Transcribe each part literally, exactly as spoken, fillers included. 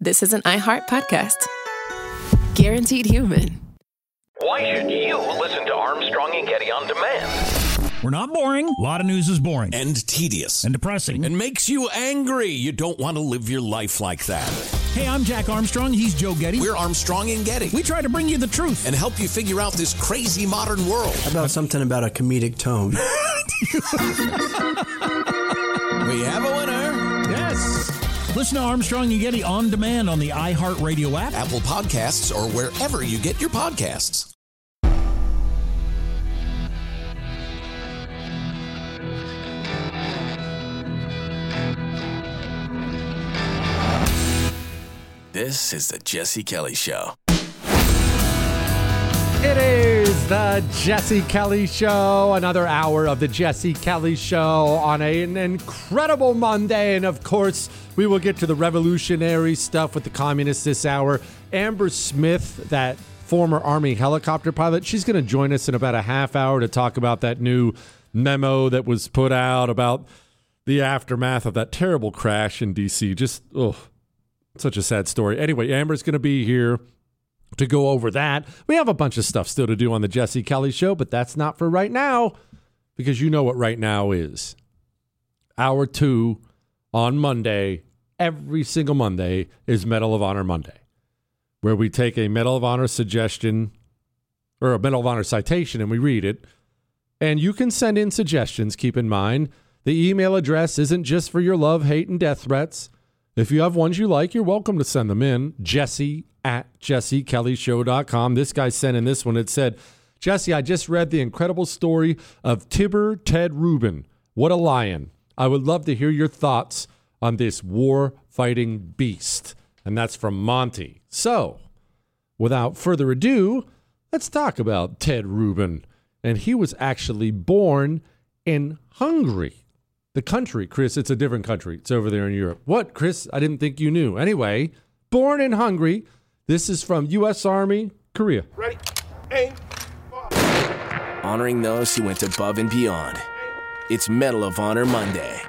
this is an iHeart podcast. Guaranteed human. Why should you listen to Armstrong and Getty on demand? We're not boring. A lot of news is boring. And tedious. And depressing. And makes you angry. You don't want to live your life like that. Hey, I'm Jack Armstrong. He's Joe Getty. We're Armstrong and Getty. We try to bring you the truth. And help you figure out this crazy modern world. How about something about a comedic tone? We have a winner. Yes. Listen to Armstrong and Getty on demand on the iHeartRadio app, Apple Podcasts, or wherever you get your podcasts. This is the Jesse Kelly Show. It is the Jesse Kelly Show, another hour of the Jesse Kelly Show on a, an incredible Monday. And of course, we will get to the revolutionary stuff with the communists this hour. Amber Smith, that former Army helicopter pilot, she's going to join us in about a half hour to talk about that new memo that was put out about the aftermath of that terrible crash in D C. Just, oh, such a sad story. Anyway, Amber's going to be here to go over that. We have a bunch of stuff still to do on the Jesse Kelly Show, but that's not for right now, because you know what right now is. Hour two on Monday, every single Monday, is Medal of Honor Monday, where we take a Medal of Honor suggestion or a Medal of Honor citation and we read it. And you can send in suggestions. Keep in mind, the email address isn't just for your love, hate, and death threats. If you have ones you like, you're welcome to send them in. Jesse at jesse kelly show dot com. This guy sent in this one. It said, Jesse, I just read the incredible story of Tibor Ted Rubin. What a lion. I would love to hear your thoughts on this war-fighting beast. And that's from Monty. So, without further ado, let's talk about Ted Rubin. And he was actually born in Hungary. The country, Chris, it's a different country. It's over there in Europe. What, Chris? I didn't think you knew. Anyway, born in Hungary. This is from U S Army, Korea. Ready, aim, fire. Honoring those who went above and beyond. It's Medal of Honor Monday.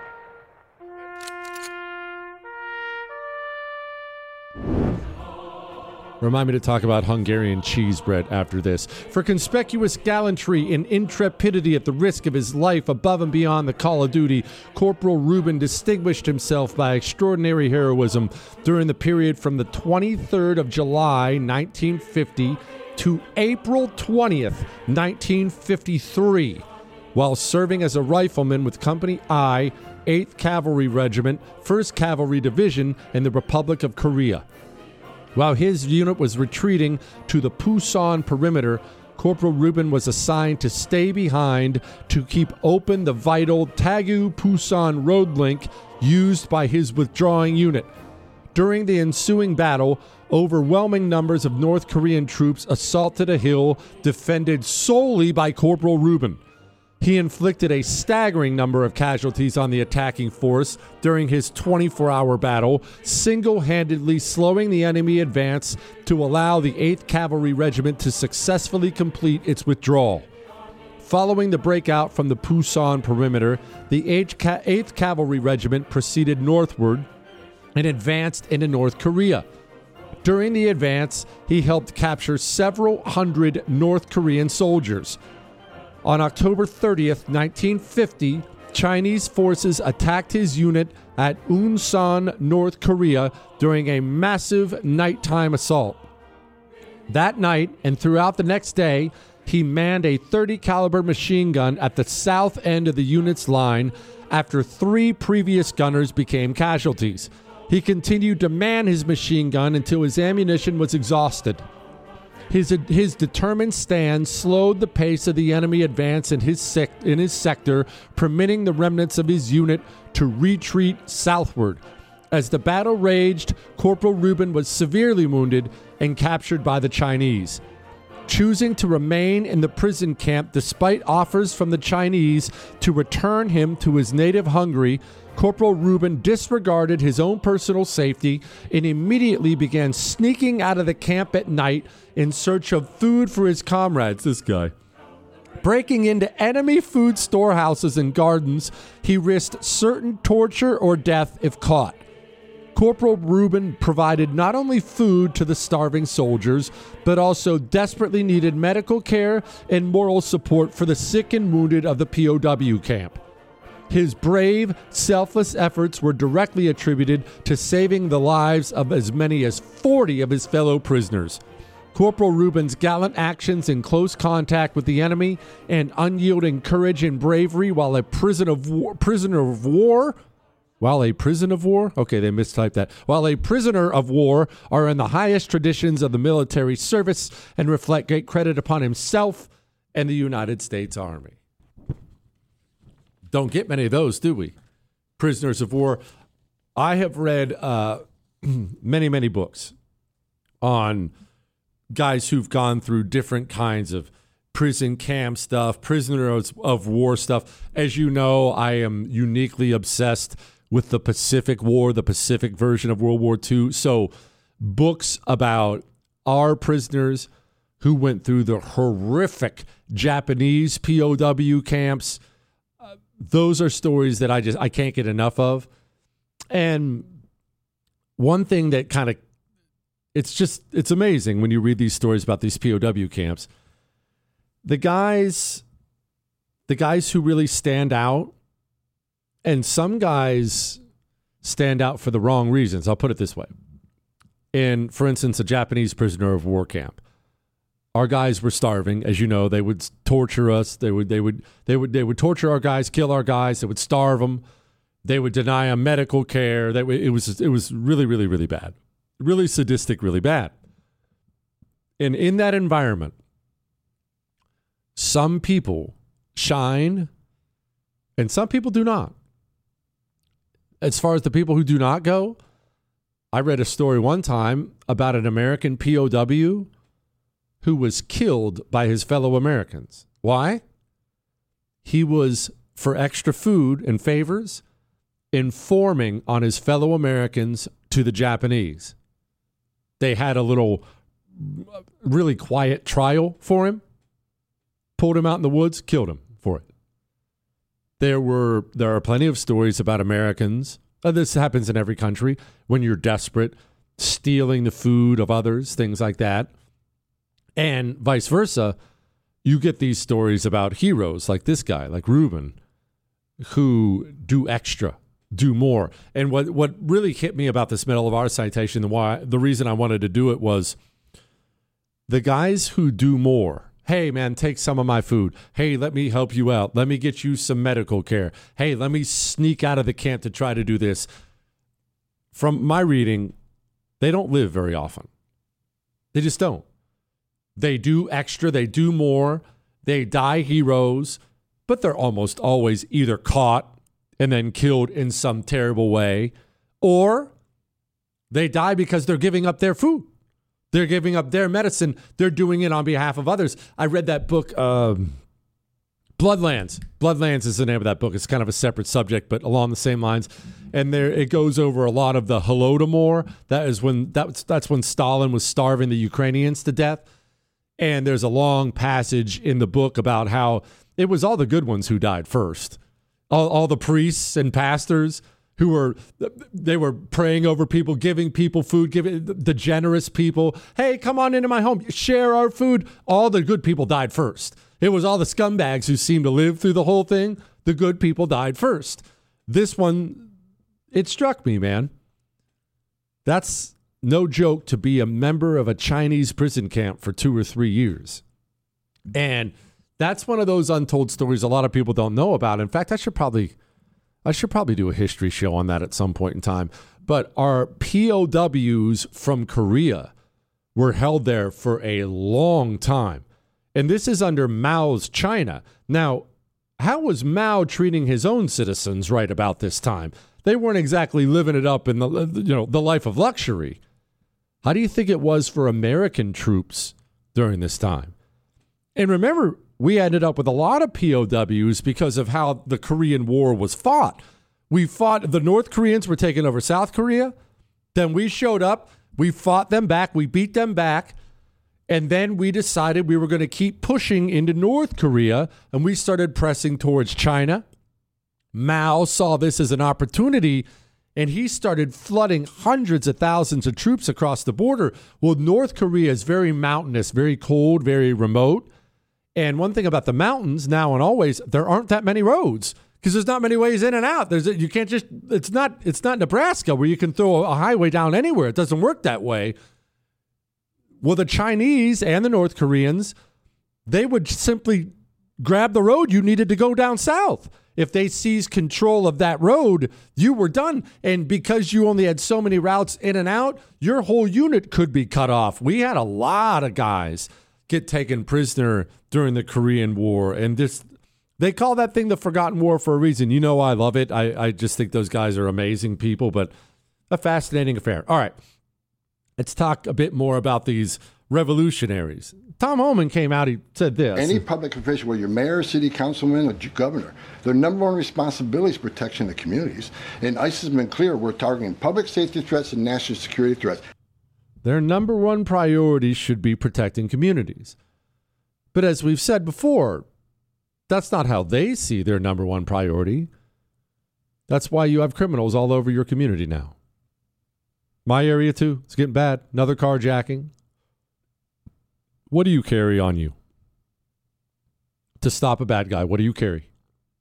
Remind me to talk about Hungarian cheese bread after this. For conspicuous gallantry and intrepidity at the risk of his life above and beyond the call of duty, Corporal Rubin distinguished himself by extraordinary heroism during the period from the twenty-third of July, nineteen fifty to April twentieth, nineteen fifty-three, while serving as a rifleman with Company I, eighth Cavalry Regiment, first Cavalry Division in the Republic of Korea. While his unit was retreating to the Pusan perimeter, Corporal Rubin was assigned to stay behind to keep open the vital Tagu-Pusan road link used by his withdrawing unit. During the ensuing battle, overwhelming numbers of North Korean troops assaulted a hill defended solely by Corporal Rubin. He inflicted a staggering number of casualties on the attacking force during his twenty-four hour battle, single-handedly slowing the enemy advance to allow the eighth Cavalry Regiment to successfully complete its withdrawal. Following the breakout from the Pusan perimeter, the eighth Cavalry Regiment proceeded northward and advanced into North Korea. During the advance, he helped capture several hundred North Korean soldiers. On October thirtieth, nineteen fifty, Chinese forces attacked his unit at Unsan, North Korea, during a massive nighttime assault. That night and throughout the next day, he manned a thirty caliber machine gun at the south end of the unit's line after three previous gunners became casualties. He continued to man his machine gun until his ammunition was exhausted. His his determined stand slowed the pace of the enemy advance in his sec- in his sector, permitting the remnants of his unit to retreat southward. As the battle raged, Corporal Rubin was severely wounded and captured by the Chinese. Choosing to remain in the prison camp despite offers from the Chinese to return him to his native Hungary, Corporal Rubin disregarded his own personal safety and immediately began sneaking out of the camp at night in search of food for his comrades, this guy. Breaking into enemy food storehouses and gardens, he risked certain torture or death if caught. Corporal Rubin provided not only food to the starving soldiers, but also desperately needed medical care and moral support for the sick and wounded of the P O W camp. His brave, selfless efforts were directly attributed to saving the lives of as many as forty of his fellow prisoners. Corporal Rubin's gallant actions in close contact with the enemy and unyielding courage and bravery while a prisoner of war, prisoner of war, while a prison of war, okay, they mistyped that, while a prisoner of war are in the highest traditions of the military service and reflect great credit upon himself and the United States Army. Don't get many of those, do we? Prisoners of war. I have read uh, many, many books on guys who've gone through different kinds of prison camp stuff, prisoners of war stuff. As you know, I am uniquely obsessed with the Pacific War, the Pacific version of World War Two. So books about our prisoners who went through the horrific Japanese P O W camps, uh, those are stories that I just I can't get enough of. And one thing that kind of It's just, it's amazing when you read these stories about these P O W camps. The guys, the guys who really stand out, and some guys stand out for the wrong reasons. I'll put it this way. In, for instance, a Japanese prisoner of war camp, our guys were starving. As you know, they would torture us. They would, they would, they would, they would torture our guys, kill our guys. They would starve them. They would deny them medical care. They, it was, it was really, really, really bad. Really sadistic, really bad. And in that environment, some people shine and some people do not. As far as the people who do not go, I read a story one time about an American P O W who was killed by his fellow Americans. Why? He was, for extra food and favors, informing on his fellow Americans to the Japanese. They had a little really quiet trial for him, pulled him out in the woods, killed him for it. There were there are plenty of stories about Americans, uh, this happens in every country, when you're desperate, stealing the food of others, things like that. And vice versa, you get these stories about heroes like this guy, like Rubin, who do extra. Do more. And what, what really hit me about this Medal of Honor citation, and why the reason I wanted to do it was the guys who do more. Hey, man, take some of my food. Hey, let me help you out. Let me get you some medical care. Hey, let me sneak out of the camp to try to do this. From my reading, they don't live very often. They just don't. They do extra. They do more. They die heroes, but they're almost always either caught and then killed in some terrible way, or they die because they're giving up their food. They're giving up their medicine. They're doing it on behalf of others. I read that book, um, Bloodlands. Bloodlands is the name of that book. It's kind of a separate subject, but along the same lines. And there, it goes over a lot of the Holodomor. That is when that's that's when Stalin was starving the Ukrainians to death. And there's a long passage in the book about how it was all the good ones who died first. All, all the priests and pastors who were, they were praying over people, giving people food, giving the generous people, hey, come on into my home, share our food. All the good people died first. It was all the scumbags who seemed to live through the whole thing. The good people died first. This one, it struck me, man. That's no joke to be a member of a Chinese prison camp for two or three years. And that's one of those untold stories a lot of people don't know about. In fact, I should probably I should probably do a history show on that at some point in time. But our P O Ws from Korea were held there for a long time. And this is under Mao's China. Now, how was Mao treating his own citizens right about this time? They weren't exactly living it up in the you know the life of luxury. How do you think it was for American troops during this time? And remember, we ended up with a lot of P O Ws because of how the Korean War was fought. We fought, the North Koreans were taking over South Korea. Then we showed up, we fought them back, we beat them back. And then we decided we were going to keep pushing into North Korea, and we started pressing towards China. Mao saw this as an opportunity, And he started flooding hundreds of thousands of troops across the border. Well, North Korea is very mountainous, very cold, very remote. And one thing about the mountains now and always, there aren't that many roads because there's not many ways in and out. There's you can't just it's not it's not Nebraska where you can throw a highway down anywhere. It doesn't work that way. Well, the Chinese and the North Koreans, they would simply grab the road you needed to go down south. If they seized control of that road, you were done. And because you only had so many routes in and out, your whole unit could be cut off. We had a lot of guys get taken prisoner during the Korean War. And this, they call that thing the Forgotten War for a reason. You know I love it. I, I just think those guys are amazing people, but a fascinating affair. All right, let's talk a bit more about these revolutionaries. Tom Homan came out, he said this. Any public official, whether you're mayor, city councilman, or governor, their number one responsibility is protection of the communities. And ICE has been clear, we're targeting public safety threats and national security threats. Their number one priority should be protecting communities. But as we've said before, that's not how they see their number one priority. That's why you have criminals all over your community now. My area too, it's getting bad. Another carjacking. What do you carry on you to stop a bad guy? What do you carry?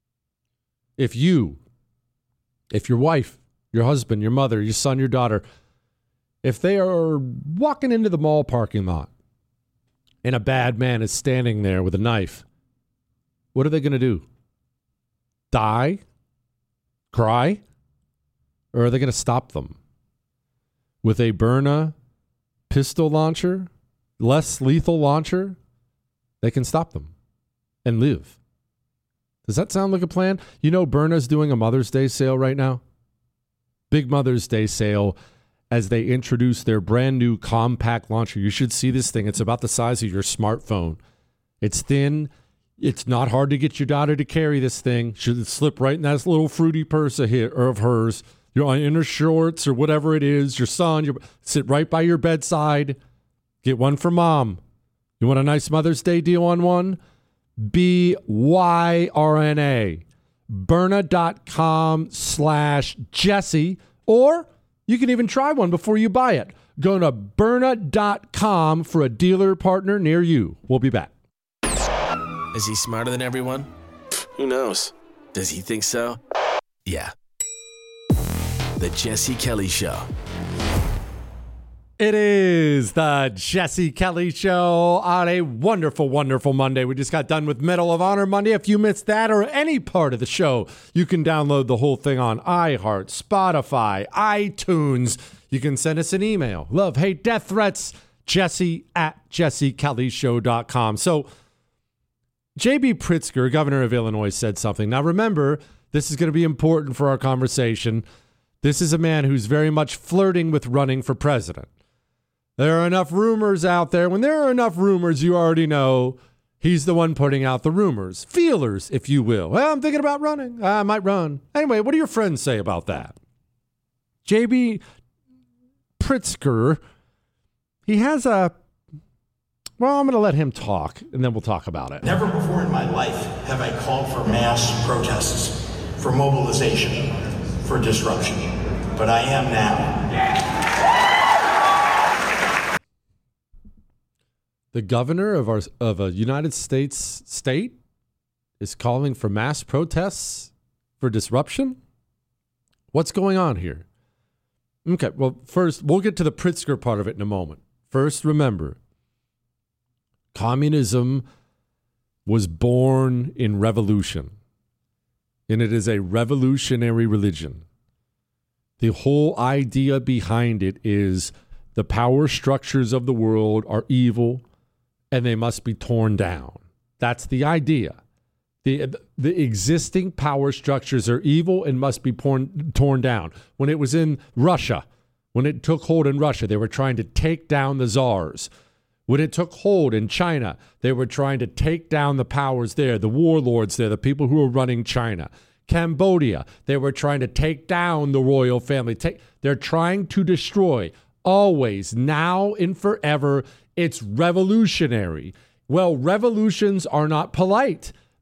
If you, if your wife, your husband, your mother, your son, your daughter, if they are walking into the mall parking lot and a bad man is standing there with a knife, what are they going to do? Die? Cry? Or are they going to stop them with a Byrna pistol launcher? Less lethal launcher, they can stop them and live. Does that sound like a plan? You know, Byrna's doing a Mother's Day sale right now. Big Mother's Day sale as they introduce their brand new compact launcher. You should see this thing. It's about the size of your smartphone. It's thin. It's not hard to get your daughter to carry this thing. Should slip right in that little fruity purse of, his, or of hers. You're on inner shorts or whatever it is. Your son, you sit right by your bedside. Get one for mom. You want a nice Mother's Day deal on one? B Y R N A. Byrna.com slash Jesse. Or you can even try one before you buy it. Go to Byrna dot com for a dealer partner near you. We'll be back. Is he smarter than everyone? Who knows? Does he think so? Yeah. The Jesse Kelly Show. It is the Jesse Kelly Show on a wonderful, wonderful Monday. We just got done with Medal of Honor Monday. If you missed that or any part of the show, you can download the whole thing on iHeart, Spotify, iTunes. You can send us an email. Love, hate, death threats, Jesse at jesse kelly show dot com. So J B Pritzker, governor of Illinois, said something. Now remember, this is going to be important for our conversation. This is a man who's very much flirting with running for president. There are enough rumors out there. When there are enough rumors, you already know he's the one putting out the rumors. Feelers, if you will. Well, I'm thinking about running. I might run. Anyway, what do your friends say about that? J B Pritzker, he has a... Well, I'm going to let him talk, and then we'll talk about it. Never before in my life have I called for mass protests, for mobilization, for disruption. But I am now. The governor of our of a United States state is calling for mass protests for disruption? What's going on here? Okay, well, first, we'll get to the Pritzker part of it in a moment. First, remember, communism was born in revolution, and it is a revolutionary religion. The whole idea behind it is the power structures of the world are evil, and they must be torn down. That's the idea. The, the existing power structures are evil and must be torn, torn down. When it was in Russia, when it took hold in Russia, they were trying to take down the czars. When it took hold in China, they were trying to take down the powers there, the warlords there, the people who were running China. Cambodia, they were trying to take down the royal family. Take, they're trying to destroy. Always, now and forever, it's revolutionary. Well, revolutions are not polite.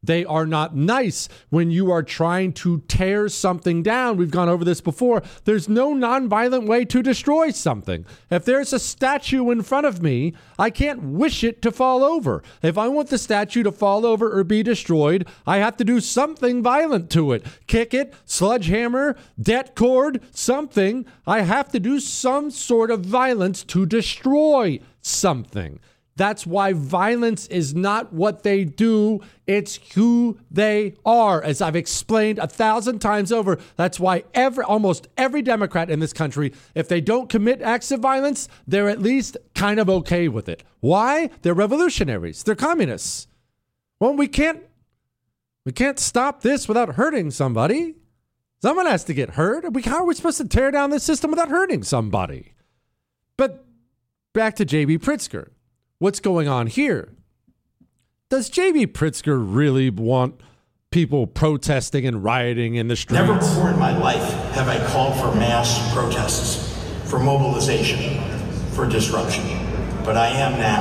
They are not nice when you are trying to tear something down. We've gone over this before. There's no nonviolent way to destroy something. If there's a statue in front of me, I can't wish it to fall over. If I want the statue to fall over or be destroyed, I have to do something violent to it. Kick it, sledgehammer, det cord, something. I have to do some sort of violence to destroy something. That's why violence is not what they do. It's who they are. As I've explained a thousand times over, that's why every, almost every Democrat in this country, if they don't commit acts of violence, they're at least kind of okay with it. Why? They're revolutionaries. They're communists. Well, we can't, we can't stop this without hurting somebody. Someone has to get hurt. We, how are we supposed to tear down this system without hurting somebody? But back to J B. Pritzker. What's going on here? Does J B. Pritzker really want people protesting and rioting in the streets? Never before in my life have I called for mass protests, for mobilization, for disruption. But I am now.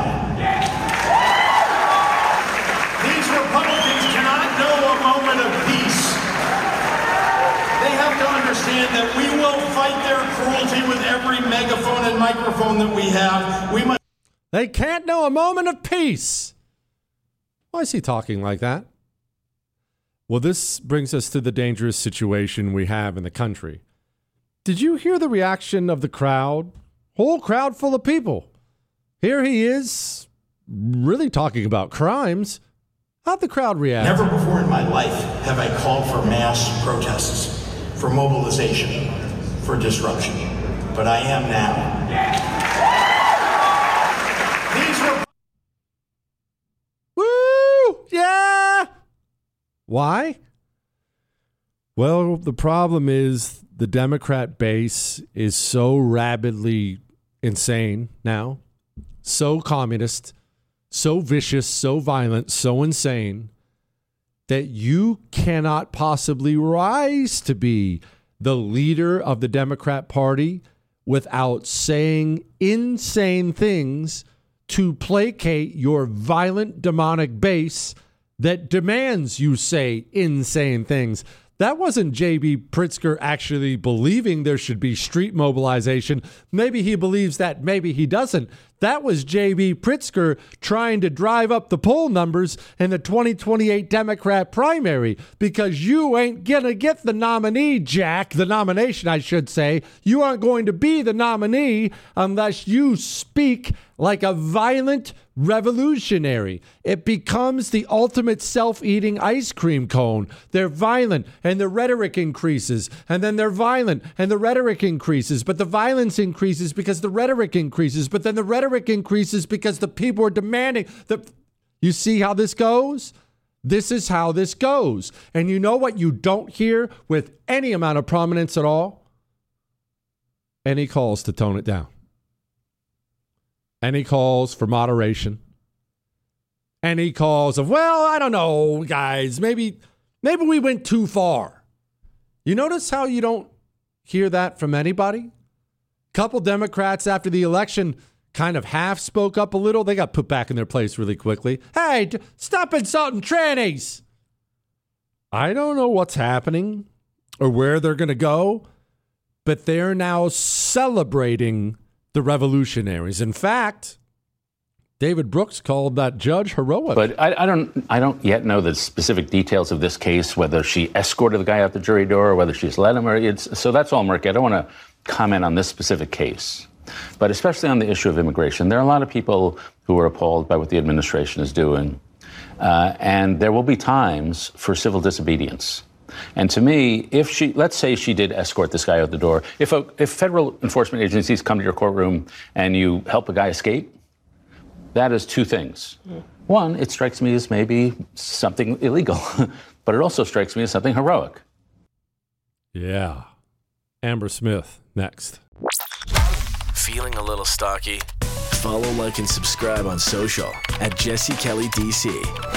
These Republicans cannot know a moment of peace. They have to understand that we will fight their cruelty with every megaphone and microphone that we have. We must. They can't know a moment of peace. Why is he talking like that? Well, this brings us to the dangerous situation we have in the country. Did you hear the reaction of the crowd? Whole crowd full of people. Here he is, really talking about crimes. How'd the crowd react? Never before in my life have I called for mass protests, for mobilization, for disruption. But I am now. Woo! Yeah! Why? Well, the problem is the Democrat base is so rabidly insane now, so communist, so vicious, so violent, so insane, that you cannot possibly rise to be the leader of the Democrat Party without saying insane things to placate your violent, demonic base that demands you say insane things. That wasn't J B. Pritzker actually believing there should be street mobilization. Maybe he believes that, maybe he doesn't. That was J B. Pritzker trying to drive up the poll numbers in the twenty twenty-eight Democrat primary, because you ain't gonna get the nominee, Jack, the nomination, I should say. You aren't going to be the nominee unless you speak like a violent revolutionary. It becomes the ultimate self-eating ice cream cone. They're violent and the rhetoric increases, and then they're violent and the rhetoric increases, but the violence increases because the rhetoric increases, but then the rhetoric increases because the people are demanding that. You see how this goes? This is how this goes. And you know what you don't hear with any amount of prominence at all? Any calls to tone it down. Any calls for moderation. Any calls of, well, I don't know, guys, maybe maybe we went too far. You notice how you don't hear that from anybody? Couple Democrats after the election kind of half spoke up a little. They got put back in their place really quickly. Hey, d- stop insulting trannies. I don't know what's happening or where they're going to go, but they're now celebrating the revolutionaries. In fact, David Brooks called that judge heroic. But I, I don't I don't yet know the specific details of this case, whether she escorted the guy out the jury door or whether she's let him. Or it's, so that's all murky. I don't want to comment on this specific case. But especially on the issue of immigration, there are a lot of people who are appalled by what the administration is doing. Uh, and there will be times for civil disobedience. And to me, if she, let's say she did escort this guy out the door, if a, if federal enforcement agencies come to your courtroom and you help a guy escape, that is two things. Mm. One, it strikes me as maybe something illegal, but it also strikes me as something heroic. Yeah. Amber Smith, next. Feeling a little stocky? Follow, like, and subscribe on social at Jesse Kelly D C.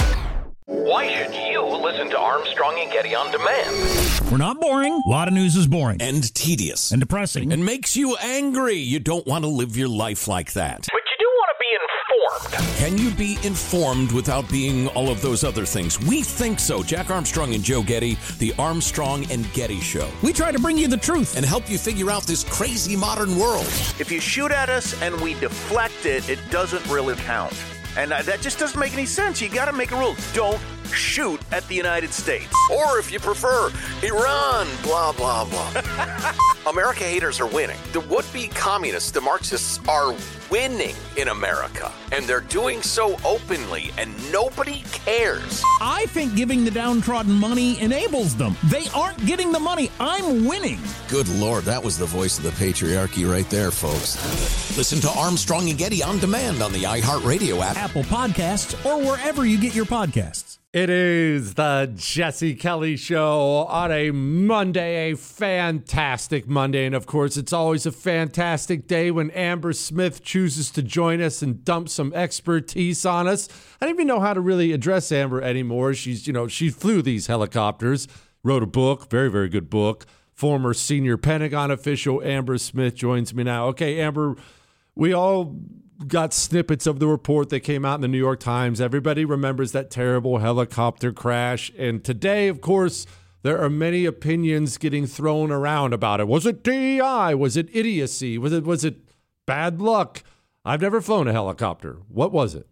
Why should you listen to Armstrong and Getty on demand? We're not boring. A lot of news is boring. And tedious. And depressing. And makes you angry. You don't want to live your life like that. But you do want to be Can you be informed without being all of those other things? We think so. Jack Armstrong and Joe Getty, the Armstrong and Getty Show. We try to bring you the truth and help you figure out this crazy modern world. If you shoot at us and we deflect it, it doesn't really count. And uh, that just doesn't make any sense. You got to make a rule. Don't shoot at the United States. Or if you prefer, Iran, blah, blah, blah. America haters are winning. The would-be communists, the Marxists, are winning in America. And they're doing so openly, and nobody cares. I think giving the downtrodden money enables them. They aren't getting the money. I'm winning. Good Lord, that was the voice of the patriarchy right there, folks. Listen to Armstrong and Getty on demand on the iHeartRadio app, Apple Podcasts, or wherever you get your podcasts. It is the Jesse Kelly Show on a Monday, a fantastic Monday. And of course, it's always a fantastic day when Amber Smith chooses to join us and dump some expertise on us. I don't even know how to really address Amber anymore. She's, you know, she flew these helicopters, wrote a book, very, very good book. Former senior Pentagon official Amber Smith joins me now. Okay, Amber, we all got snippets of the report that came out in the New York Times. Everybody remembers that terrible helicopter crash. And today, of course, there are many opinions getting thrown around about it. Was it D E I? Was it idiocy? Was it was it bad luck? I've never flown a helicopter. What was it?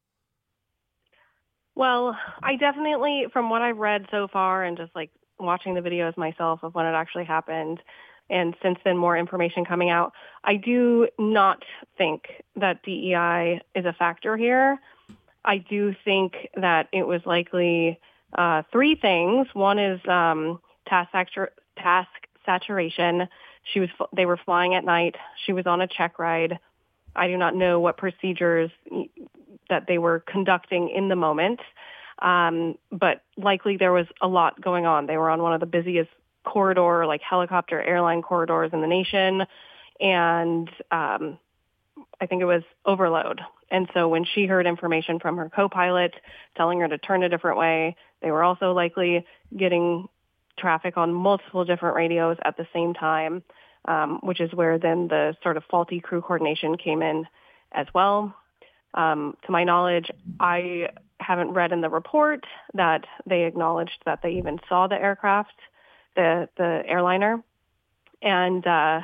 Well, I definitely, from what I've read so far and just like watching the videos myself of when it actually happened, and since then more information coming out, I do not think that D E I is a factor here. I do think that it was likely uh, three things. One is um, task, satur- task saturation. She was they were flying at night. She was on a check ride. I do not know what procedures that they were conducting in the moment, um, but likely there was a lot going on. They were on one of the busiest corridor, like helicopter airline corridors in the nation. And um, I think it was overload. And so when she heard information from her co-pilot telling her to turn a different way, they were also likely getting traffic on multiple different radios at the same time, um, which is where then the sort of faulty crew coordination came in as well. Um, to my knowledge, I haven't read in the report that they acknowledged that they even saw the aircraft, the the airliner, and uh,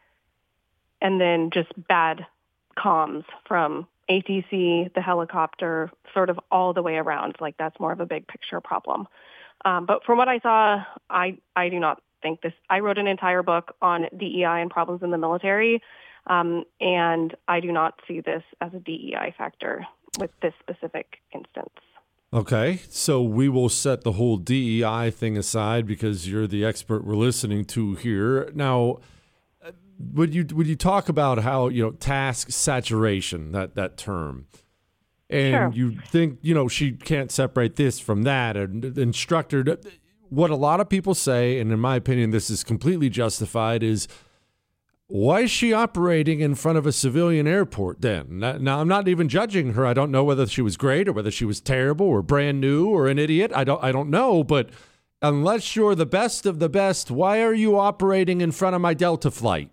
and then just bad comms from A T C, the helicopter, sort of all the way around. Like that's more of a big picture problem. Um, but from what I saw, I I do not think this. I wrote an entire book on D E I and problems in the military, um, and I do not see this as a D E I factor with this specific instance. Okay, so we will set the whole D E I thing aside because you're the expert we're listening to here. Now, would you would you talk about how, you know, task saturation, that, that term, and sure. you think, you know, she can't separate this from that, and the instructor, what a lot of people say, and in my opinion this is completely justified, is why is she operating in front of a civilian airport then? Now, I'm not even judging her. I don't know whether she was great or whether she was terrible or brand new or an idiot. I don't I don't know. But unless you're the best of the best, why are you operating in front of my Delta flight?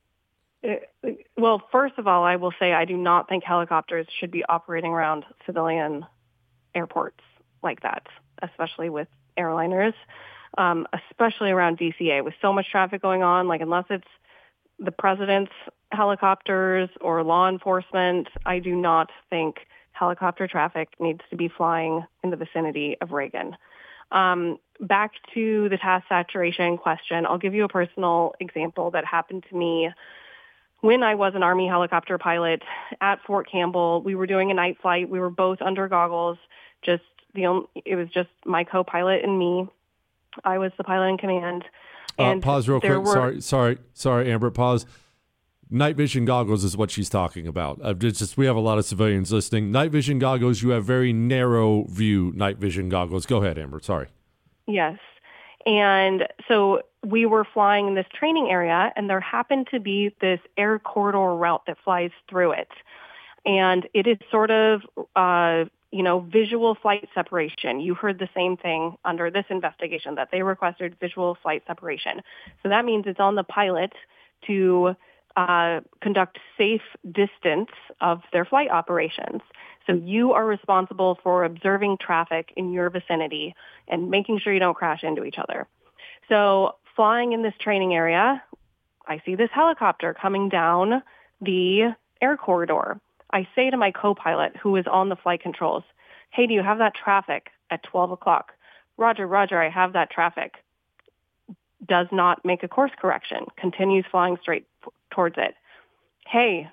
Well, first of all, I will say I do not think helicopters should be operating around civilian airports like that, especially with airliners, um, especially around D C A with so much traffic going on. Like unless it's the president's helicopters or law enforcement, I do not think helicopter traffic needs to be flying in the vicinity of Reagan. Um, back to the task saturation question, I'll give you a personal example that happened to me when I was an Army helicopter pilot at Fort Campbell. We were doing a night flight. We were both under goggles. Just the only, it was just my co-pilot and me. I was the pilot in command. Uh, pause real quick. Were... Sorry, sorry, sorry, Amber. Pause. Night vision goggles is what she's talking about. Uh, it's just we have a lot of civilians listening. Night vision goggles. You have very narrow view night vision goggles. Go ahead, Amber. Sorry. Yes, and so we were flying in this training area, and there happened to be this air corridor route that flies through it, and it is sort of. Uh, you know, visual flight separation. You heard the same thing under this investigation, that they requested visual flight separation. So that means it's on the pilot to uh, conduct safe distance of their flight operations. So you are responsible for observing traffic in your vicinity and making sure you don't crash into each other. So flying in this training area, I see this helicopter coming down the air corridor. I say to my co-pilot, who is on the flight controls, hey, do you have that traffic at twelve o'clock? Roger, roger, I have that traffic. Does not make a course correction, continues flying straight f- towards it. Hey,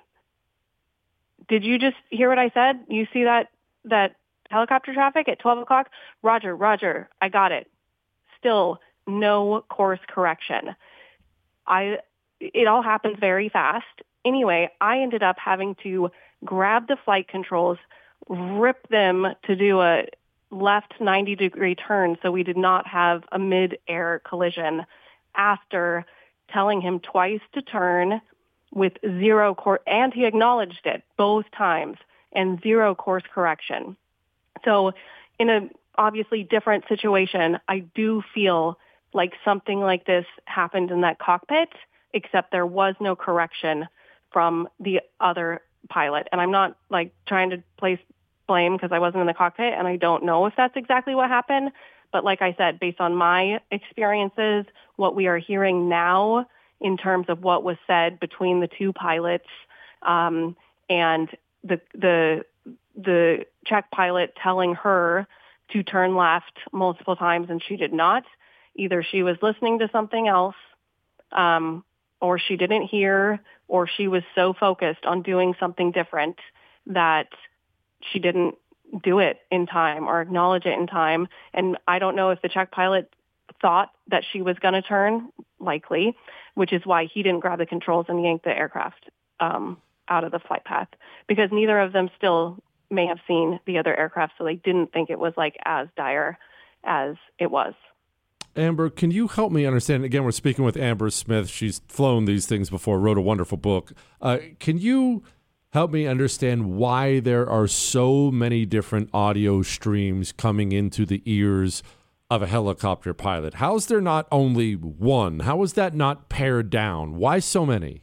did you just hear what I said? You see that that helicopter traffic at twelve o'clock? Roger, roger, I got it. Still no course correction. I it all happens very fast. Anyway, I ended up having to grab the flight controls, rip them to do a left ninety degree turn so we did not have a mid-air collision after telling him twice to turn with zero course, and he acknowledged it both times, and zero course correction. So in a obviously different situation, I do feel like something like this happened in that cockpit, except there was no correction from the other pilot. And I'm not like trying to place blame because I wasn't in the cockpit and I don't know if that's exactly what happened. But like I said, based on my experiences, what we are hearing now in terms of what was said between the two pilots um, and the the the Czech pilot telling her to turn left multiple times and she did not. Either she was listening to something else um, or she didn't hear, or she was so focused on doing something different that she didn't do it in time or acknowledge it in time. And I don't know if the Czech pilot thought that she was going to turn, likely, which is why he didn't grab the controls and yank the aircraft um, out of the flight path, because neither of them still may have seen the other aircraft, so they didn't think it was like as dire as it was. Amber, can you help me understand? Again, we're speaking with Amber Smith. She's flown these things before, wrote a wonderful book. Uh, can you help me understand why there are so many different audio streams coming into the ears of a helicopter pilot? How is there not only one? How is that not pared down? Why so many?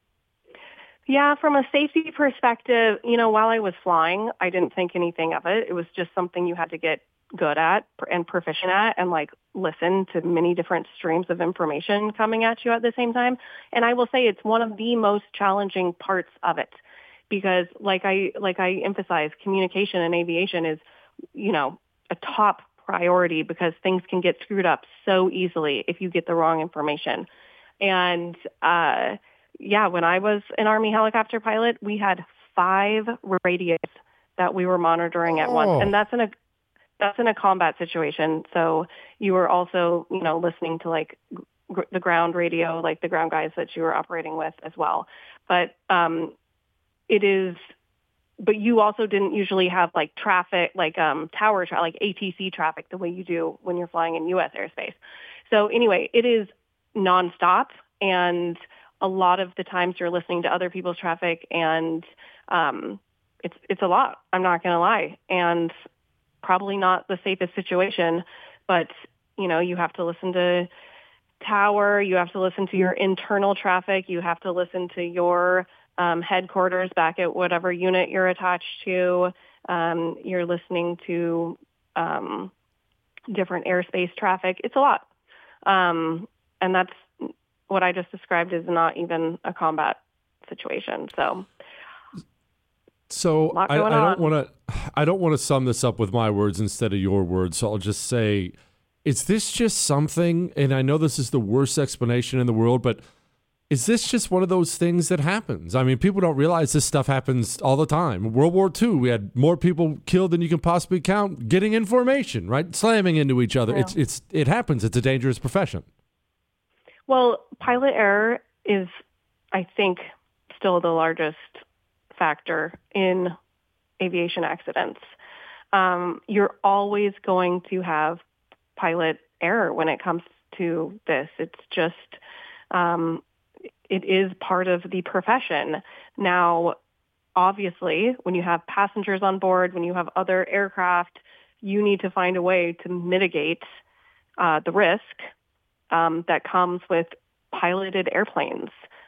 Yeah, from a safety perspective, you know, while I was flying, I didn't think anything of it. It was just something you had to get good at and proficient at and like listen to many different streams of information coming at you at the same time. And I will say it's one of the most challenging parts of it because like I like I emphasize, communication in aviation is, you know, a top priority because things can get screwed up so easily if you get the wrong information. And uh yeah, when I was an Army helicopter pilot, we had five radios that we were monitoring at oh. once. And that's in a that's in a combat situation. So you were also, you know, listening to like gr- the ground radio, like the ground guys that you were operating with as well. But um, it is, but you also didn't usually have like traffic, like um, tower traffic, like A T C traffic the way you do when you're flying in U S airspace. So anyway, it is nonstop. And a lot of the times you're listening to other people's traffic and um, it's, it's a lot. I'm not going to lie. And probably not the safest situation, but, you know, you have to listen to tower, you have to listen to your internal traffic, you have to listen to your um, headquarters back at whatever unit you're attached to. Um, you're listening to um, different airspace traffic. It's a lot. Um, and that's what I just described is not even a combat situation. So So I, I don't want to I don't want to sum this up with my words instead of your words. So I'll just say, is this just something? And I know this is the worst explanation in the world, but is this just one of those things that happens? I mean, people don't realize this stuff happens all the time. World War Two, we had more people killed than you can possibly count getting information, right? Slamming into each other. Yeah. It's it's it happens. It's a dangerous profession. Well, pilot error is, I think, still the largest factor in aviation accidents. Um, you're always going to have pilot error when it comes to this. It's just, um, it is part of the profession. Now, obviously, when you have passengers on board, when you have other aircraft, you need to find a way to mitigate uh, the risk um, that comes with piloted airplanes.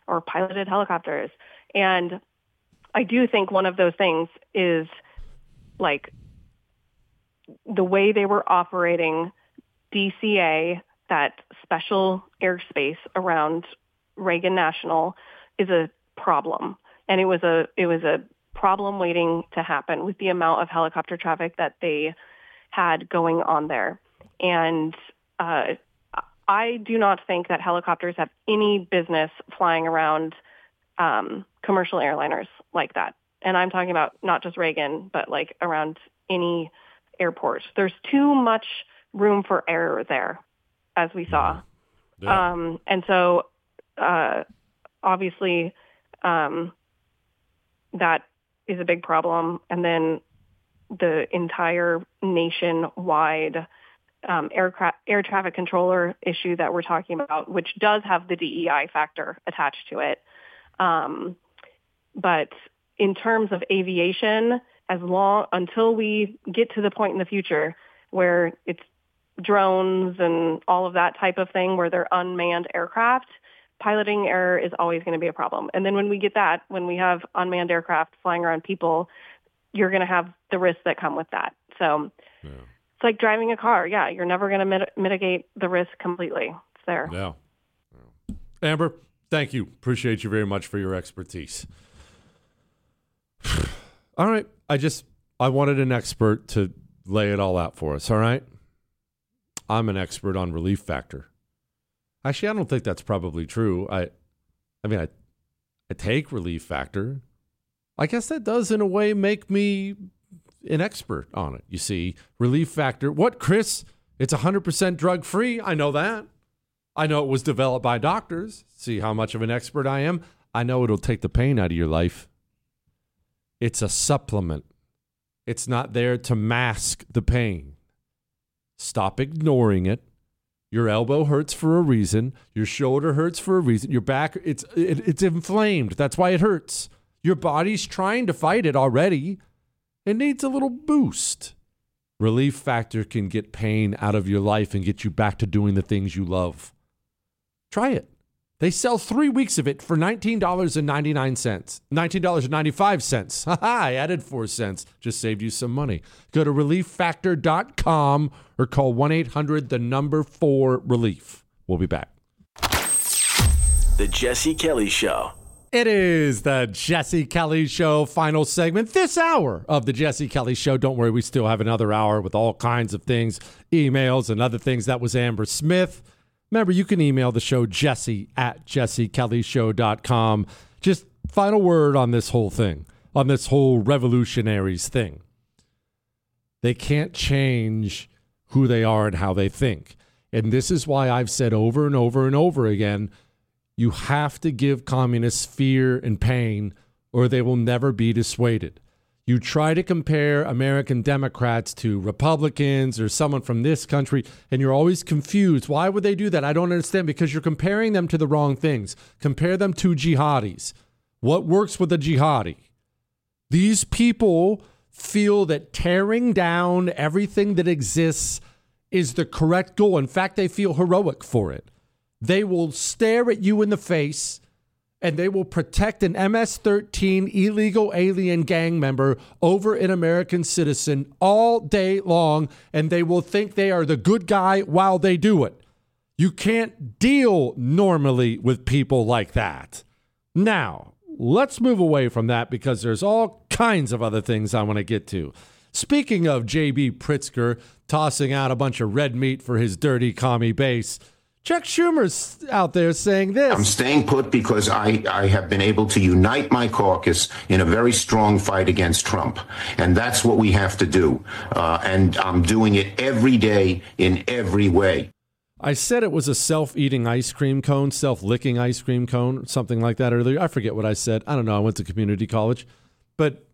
or piloted helicopters. And I do think one of those things is like the way they were operating D C A, that special airspace around Reagan National, is a problem. And it was a it was a problem waiting to happen with the amount of helicopter traffic that they had going on there. And uh, I do not think that helicopters have any business flying around um, commercial airliners like that. And I'm talking about not just Reagan, but like around any airport. There's too much room for error there, as we saw. Yeah. Um, and so uh, obviously um, that is a big problem. And then the entire nationwide um, aircraft, air traffic controller issue that we're talking about, which does have the D E I factor attached to it. Um, but in terms of aviation, as long until we get to the point in the future where it's drones and all of that type of thing, where they're unmanned aircraft, piloting error is always going to be a problem. And then when we get that, when we have unmanned aircraft flying around people, you're going to have the risks that come with that. So yeah. It's like driving a car. Yeah, you're never going to mit- mitigate the risk completely. It's there. Yeah. Amber, thank you. Appreciate you very much for your expertise. All right. I just, I wanted an expert to lay it all out for us. All right. I'm an expert on relief factor. Actually, I don't think that's probably true. I, I mean, I, I take relief factor. I guess that does, in a way, make me an expert on it. You see, relief factor. What, Chris? It's one hundred percent drug-free. I know that. I know it was developed by doctors. See how much of an expert I am? I know it'll take the pain out of your life. It's a supplement. It's not there to mask the pain. Stop ignoring it. Your elbow hurts for a reason. Your shoulder hurts for a reason. Your back, it's it, it's inflamed. That's why it hurts. Your body's trying to fight it already. It needs a little boost. Relief Factor can get pain out of your life and get you back to doing the things you love. Try it. They sell three weeks of it for nineteen dollars and ninety-nine cents. nineteen dollars and ninety-five cents. Ha ha, I added four cents. Just saved you some money. Go to relief factor dot com or call one eight hundred the number four relief. We'll be back. The Jesse Kelly Show. It is the Jesse Kelly Show final segment. This hour of the Jesse Kelly Show. Don't worry, we still have another hour with all kinds of things, emails and other things. That was Amber Smith. Remember, you can email the show, Jesse at jesse kelly show dot com. Just final word on this whole thing, on this whole revolutionaries thing. They can't change who they are and how they think. And this is why I've said over and over and over again, you have to give communists fear and pain or they will never be dissuaded. You try to compare American Democrats to Republicans or someone from this country, and you're always confused. Why would they do that? I don't understand, because you're comparing them to the wrong things. Compare them to jihadis. What works with a jihadi? These people feel that tearing down everything that exists is the correct goal. In fact, they feel heroic for it. They will stare at you in the face and they will protect an M S thirteen illegal alien gang member over an American citizen all day long, and they will think they are the good guy while they do it. You can't deal normally with people like that. Now, let's move away from that because there's all kinds of other things I want to get to. Speaking of J B Pritzker tossing out a bunch of red meat for his dirty commie base, Chuck Schumer's out there saying this. I'm staying put because I, I have been able to unite my caucus in a very strong fight against Trump. And that's what we have to do. Uh, and I'm doing it every day in every way. I said it was a self-eating ice cream cone, self-licking ice cream cone, something like that earlier. I forget what I said. I don't know. I went to community college. But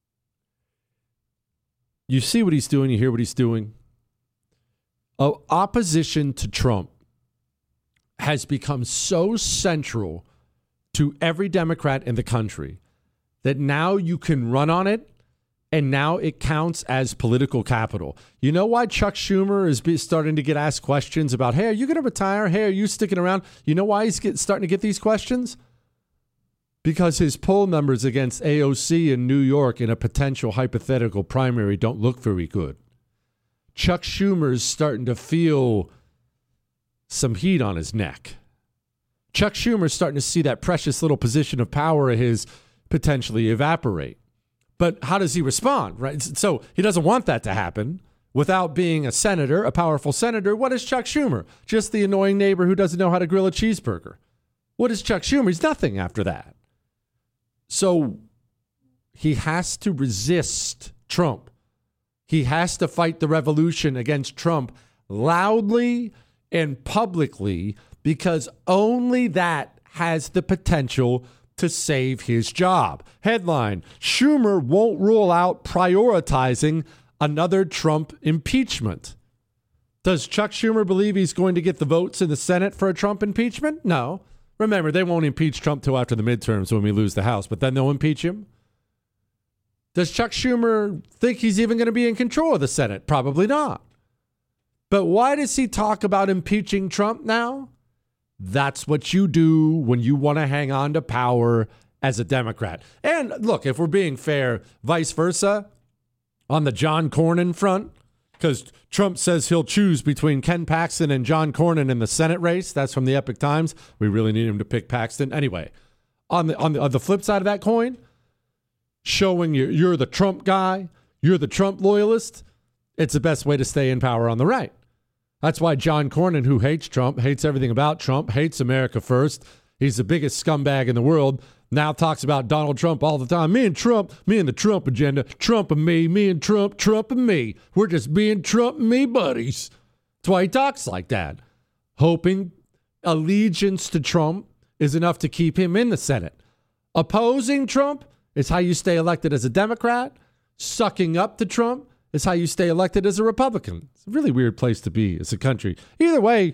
you see what he's doing. You hear what he's doing. Uh, opposition to Trump has become so central to every Democrat in the country that now you can run on it and now it counts as political capital. You know why Chuck Schumer is be starting to get asked questions about, hey, are you going to retire? Hey, are you sticking around? You know why he's get, starting to get these questions? because his poll numbers against A O C in New York in a potential hypothetical primary don't look very good. Chuck Schumer's starting to feel some heat on his neck. Chuck Schumer's starting to see that precious little position of power of his potentially evaporate. But how does he respond, right? So he doesn't want that to happen. Without being a senator, a powerful senator, what is Chuck Schumer? Just the annoying neighbor who doesn't know how to grill a cheeseburger. What is Chuck Schumer? He's nothing after that. So he has to resist Trump. He has to fight the revolution against Trump loudly and publicly, because only that has the potential to save his job. Headline: Schumer won't rule out prioritizing another Trump impeachment. Does Chuck Schumer believe he's going to get the votes in the Senate for a Trump impeachment? No. Remember, they won't impeach Trump till after the midterms when we lose the House, but then they'll impeach him. Does Chuck Schumer think he's even going to be in control of the Senate? Probably not. But why does he talk about impeaching Trump now? That's what you do when you want to hang on to power as a Democrat. And look, if we're being fair, vice versa, on the John Cornyn front, because Trump says he'll choose between Ken Paxton and John Cornyn in the Senate race. That's from the Epic Times. We really need him to pick Paxton. Anyway, on the on the, on the flip side of that coin, showing you're, you're the Trump guy, you're the Trump loyalist, it's the best way to stay in power on the right. That's why John Cornyn, who hates Trump, hates everything about Trump, hates America first, he's the biggest scumbag in the world, now talks about Donald Trump all the time. Me and Trump, me and the Trump agenda, Trump and me, me and Trump, Trump and me. We're just being Trump and me buddies. That's why he talks like that, hoping allegiance to Trump is enough to keep him in the Senate. Opposing Trump is how you stay elected as a Democrat. Sucking up to Trump is how you stay elected as a Republican. It's a really weird place to be as a country. Either way,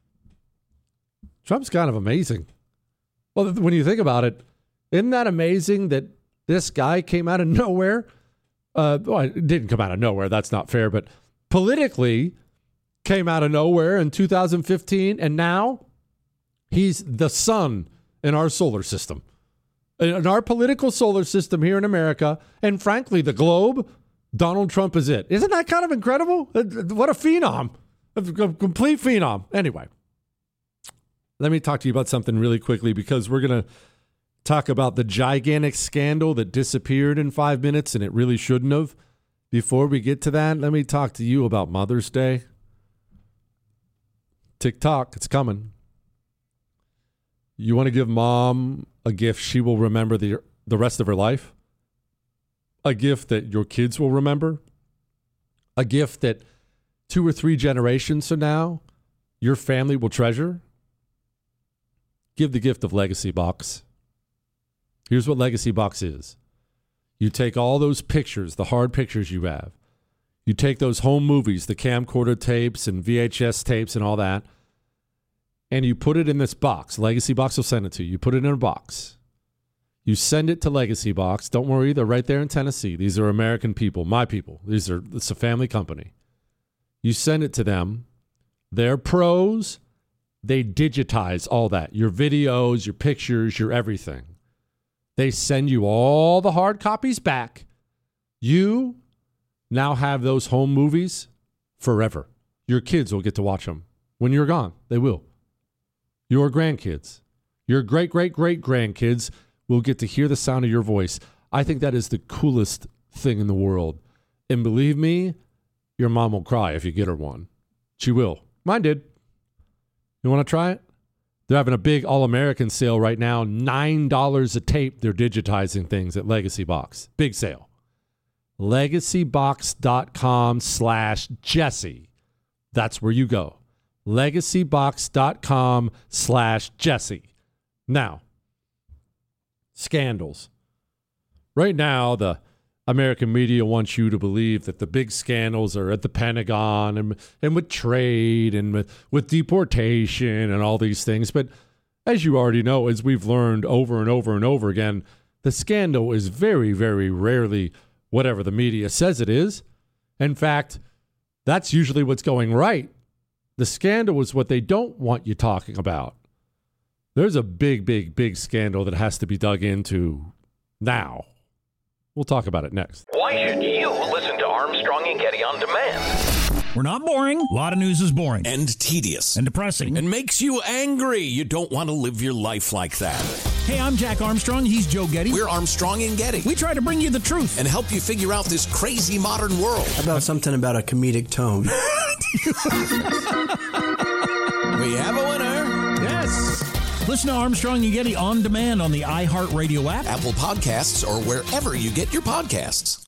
Trump's kind of amazing. Well, when you think about it, isn't that amazing that this guy came out of nowhere? Uh, well, it didn't come out of nowhere. That's not fair. But politically came out of nowhere in two thousand fifteen. And now he's the sun in our solar system. In our political solar system here in America, and frankly, the globe, Donald Trump is it. Isn't that kind of incredible? What a phenom. A complete phenom. Anyway, let me talk to you about something really quickly, because we're going to talk about the gigantic scandal that disappeared in five minutes and it really shouldn't have. Before we get to that, let me talk to you about Mother's Day. TikTok, it's coming. You want to give mom a gift she will remember the the rest of her life? A gift that your kids will remember? A gift that two or three generations from now your family will treasure? Give the gift of Legacy Box. Here's what Legacy Box is. You take all those pictures, the hard pictures you have. You take those home movies, the camcorder tapes and V H S tapes and all that, and you put it in this box. Legacy Box will send it to you. You put it in a box. You send it to Legacy Box. Don't worry, they're right there in Tennessee. These are American people, my people. These are it's a family company. You send it to them. They're pros. They digitize all that. Your videos, your pictures, your everything. They send you all the hard copies back. You now have those home movies forever. Your kids will get to watch them. When you're gone, they will. Your grandkids, your great-great-great-grandkids will get to hear the sound of your voice. I think that is the coolest thing in the world. And believe me, your mom will cry if you get her one. She will. Mine did. You want to try it? They're having a big All-American sale right now. nine dollars a tape. They're digitizing things at Legacy Box. Big sale. LegacyBox.com slash Jesse. That's where you go. LegacyBox.com slash Jesse. Now, scandals. Right now, the American media wants you to believe that the big scandals are at the Pentagon and, and with trade and with, with deportation and all these things. But as you already know, as we've learned over and over and over again, the scandal is very, very rarely whatever the media says it is. In fact, that's usually what's going right. The scandal is what they don't want you talking about. There's a big, big, big scandal that has to be dug into now. We'll talk about it next. Why should you listen to Armstrong and Getty on demand? We're not boring. A lot of news is boring. And tedious. And depressing. And makes you angry. You don't want to live your life like that. Hey, I'm Jack Armstrong. He's Joe Getty. We're Armstrong and Getty. We try to bring you the truth. And help you figure out this crazy modern world. How about something about a comedic tone? We have a winner. Yes. Listen to Armstrong and Getty on demand on the iHeartRadio app, Apple Podcasts, or wherever you get your podcasts.